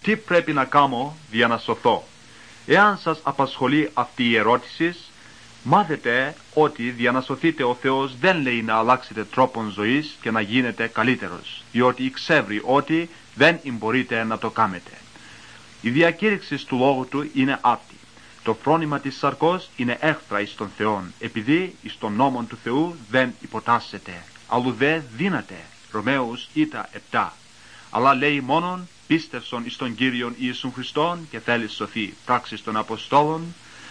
Τι πρέπει να κάνω για να σωθώ? Εάν σας απασχολεί αυτή η ερώτηση, μάθετε ότι για να σωθείτε ο Θεός δεν λέει να αλλάξετε τρόπον ζωής και να γίνετε καλύτερος, διότι ξέρει ότι δεν μπορείτε να το κάνετε. Η διακήρυξη του λόγου του είναι αυτή. Το φρόνημα της σαρκός είναι έχθρα εις τον Θεόν, επειδή εις τον νόμον του Θεού δεν υποτάσσεται, αλλού δε δύναται. Ρωμαίους ήτα 7. Αλλά λέει μόνον πίστευσον εις τον Κύριον Ιησούν Χριστόν και θέλεις σωθεί. Πράξεις των Αποστόλων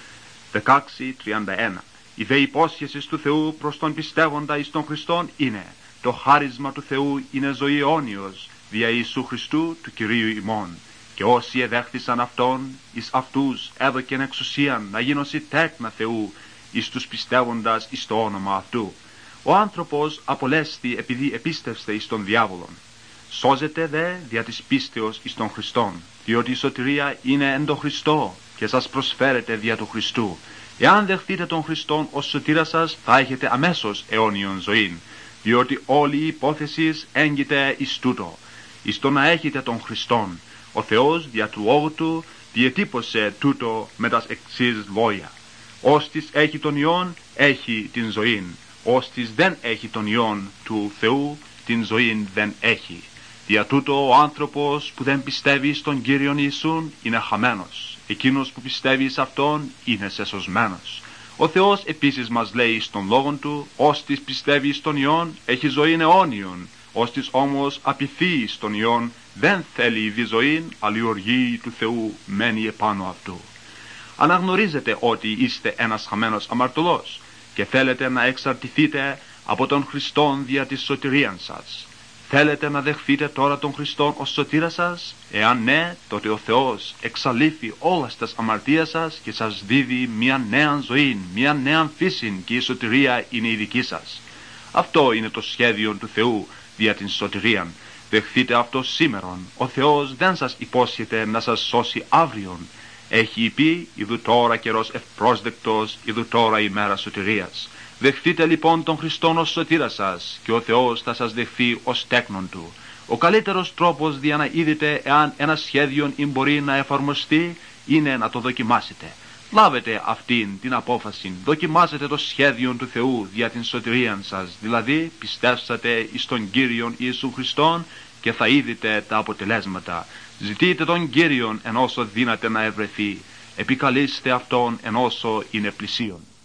16:31. Η δε υπόσχεση του Θεού προς τον πιστεύοντα εις τον Χριστόν είναι: το χάρισμα του Θεού είναι ζωή αιώνιος δια Ιησού Χριστού του Κυρίου ημών. Και όσοι εδέχθησαν αυτόν, εις αυτούς έδωκεν εξουσίαν να γίνωσι τέκνα Θεού εις τους πιστεύοντας εις το όνομα αυτού. Ο άνθρωπος απολέστη επειδή επίστευστε εις τον διάβολον. Σώζεται δε δια της πίστεως εις τον Χριστόν, διότι η σωτηρία είναι εν το Χριστό και σας προσφέρεται δια του Χριστού. Εάν δεχτείτε τον Χριστόν ως σωτήρα σας, θα έχετε αμέσως αιώνιον ζωήν, διότι όλη η υπόθεση έγκυται εις τούτο, εις το να έχετε τον Χριστόν. Ο Θεός δια του λόγου του διατύπωσε τούτο με τας εξής λόγια: «Όστις έχει τον Υιόν, έχει την ζωήν. Όστις δεν έχει τον Υιόν του Θεού, την ζωήν δεν έχει». Δια τούτο ο άνθρωπος που δεν πιστεύει στον Κύριον Ιησούν είναι χαμένος. Εκείνος που πιστεύει σε Αυτόν είναι σεσωσμένος. Ο Θεός επίσης μας λέει στον λόγον του: «Όστις πιστεύει στον Υιόν, έχει ζωήν αιώνιον. Όστις όμως απειθεί στον Υιόν, δεν θέλει τη ζωήν, αλλά η οργή του Θεού μένει επάνω αυτού». Αναγνωρίζετε ότι είστε ένας χαμένος αμαρτωλός και θέλετε να εξαρτηθείτε από τον Χριστόν δια της σωτηρίαν σας. Θέλετε να δεχθείτε τώρα τον Χριστόν ως σωτήρα σας? Εάν ναι, τότε ο Θεός εξαλείφει όλας τας αμαρτίας σας και σας δίδει μια νέα ζωή, μια νέα φύση, και η σωτηρία είναι η δική σας. Αυτό είναι το σχέδιο του Θεού δια την σωτηρίαν. Δεχθείτε αυτό σήμερον. Ο Θεός δεν σας υπόσχεται να σας σώσει αύριον. Έχει πει: «Ιδού τώρα καιρός ευπρόσδεκτος, ιδού τώρα ημέρα σωτηρίας». Δεχτείτε λοιπόν τον Χριστόν ως σωτήρα σας και ο Θεός θα σας δεχθεί ως τέκνον του. Ο καλύτερος τρόπος για να είδετε εάν ένα σχέδιο μπορεί να εφαρμοστεί είναι να το δοκιμάσετε. Λάβετε αυτήν την απόφαση, δοκιμάσετε το σχέδιο του Θεού για την σωτηρία σας, δηλαδή πιστεύσατε εις τον Κύριον Ιησού Χριστόν και θα είδετε τα αποτελέσματα. Ζητείτε τον Κύριον εν όσο δύναται να ευρεθεί, επικαλείστε Αυτόν εν όσο είναι πλησίον.